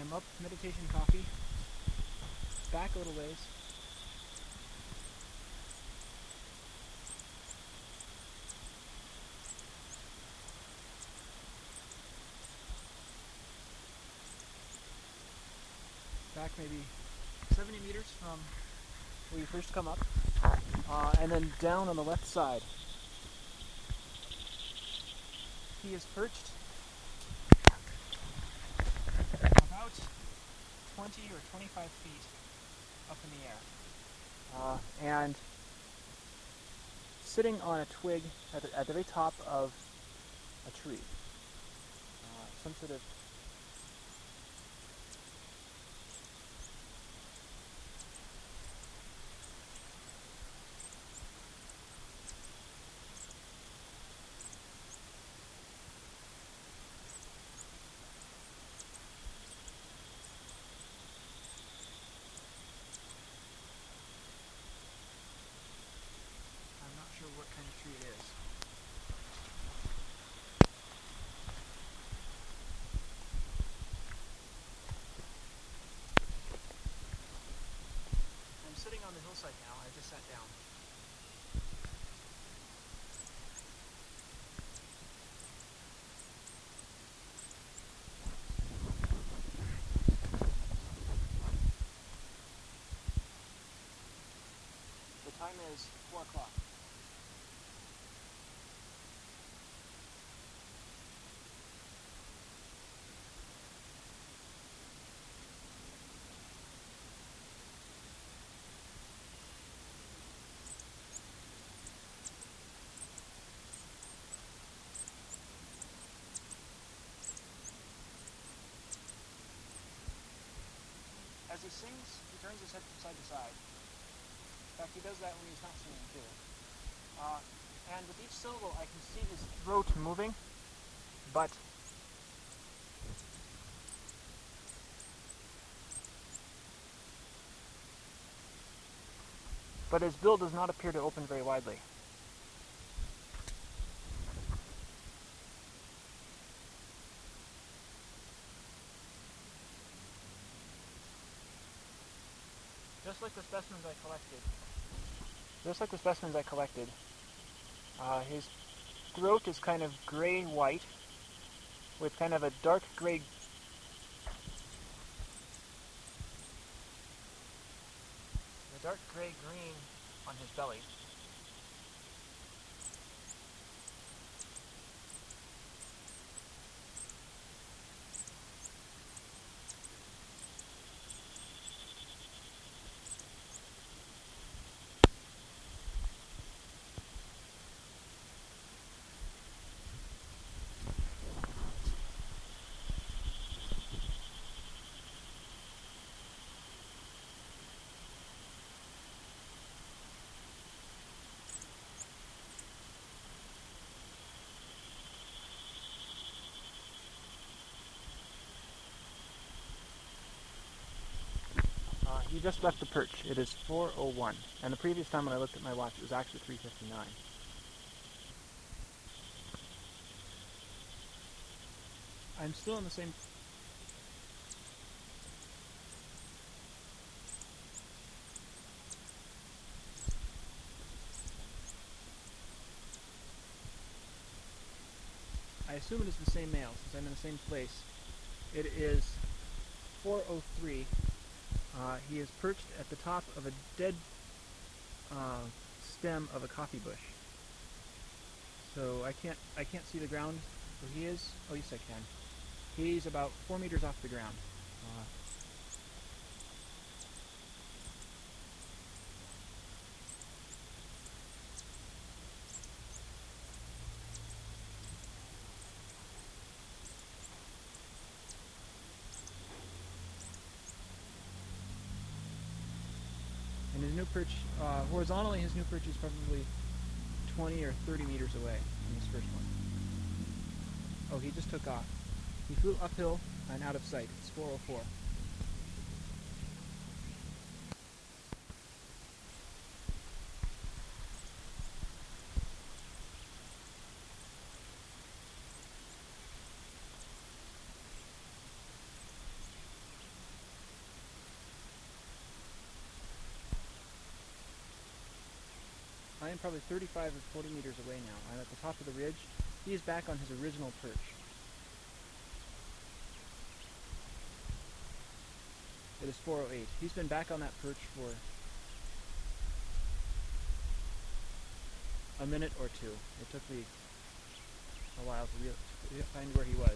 I'm up Meditation Coffee, back a little ways. Back maybe 70 meters from where you first come up, and then down on the left side. He is perched about 20 or 25 feet up in the air, and sitting on a twig at the very top of a tree. Some sort of I'm not sure what kind of tree it is. I'm sitting on the hillside now. I just sat down. The time is 4 o'clock. As he sings, he turns his head from side to side. In fact, he does that when he's not singing too. And with each syllable, I can see his throat moving, but his bill does not appear to open very widely. Just like the specimens I collected, his throat is kind of gray-white with kind of a dark gray green on his belly. He just left the perch. It is 4:01, and the previous time when I looked at my watch, it was actually 3:59. I'm still in the same. I assume it is the same male, since I'm in the same place. It is 4:03. He is perched at the top of a dead stem of a coffee bush. So I can't see the ground where he is. Oh yes, I can. He's about 4 meters off the ground. And his new perch, horizontally, his new perch is probably 20 or 30 meters away from this first one. Oh, he just took off. He flew uphill and out of sight. It's 4:04. probably 35 or 40 meters away now. I'm at the top of the ridge. He is back on his original perch. It is 4:08. He's been back on that perch for a minute or two. It took me a while to find where he was.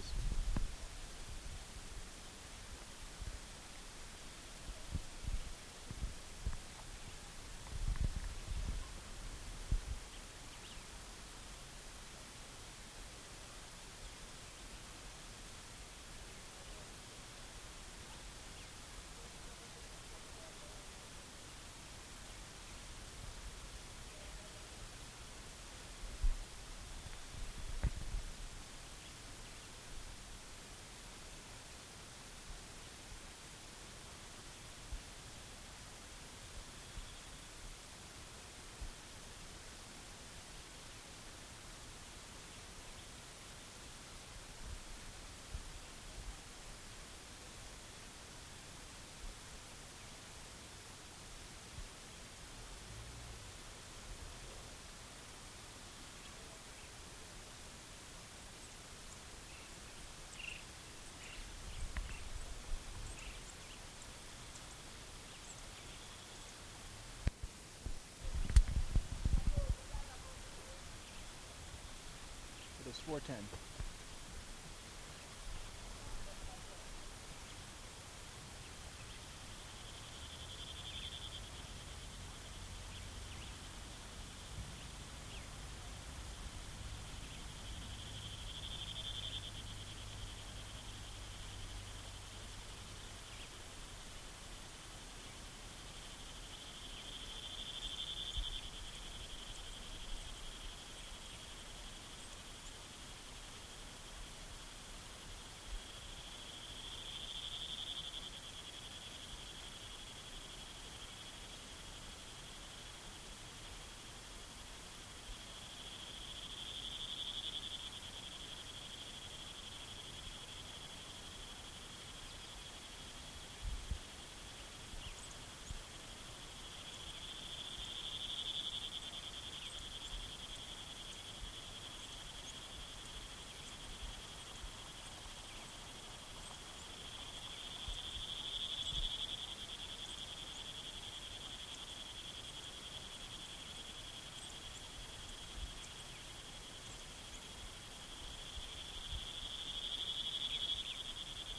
It is 4:10.